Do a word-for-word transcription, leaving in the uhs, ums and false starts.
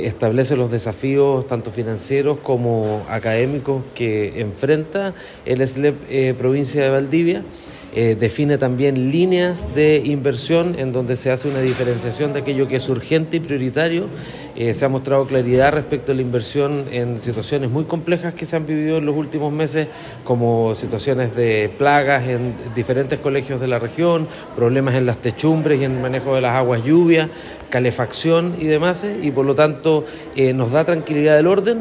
Establece los desafíos tanto financieros como académicos que enfrenta el S L E P eh, Provincia de Valdivia. Eh, define también líneas de inversión en donde se hace una diferenciación de aquello que es urgente y prioritario. Eh, se ha mostrado claridad respecto a la inversión en situaciones muy complejas que se han vivido en los últimos meses, como situaciones de plagas en diferentes colegios de la región, problemas en las techumbres y en el manejo de las aguas lluvias, calefacción y demás, y por lo tanto eh, nos da tranquilidad del orden.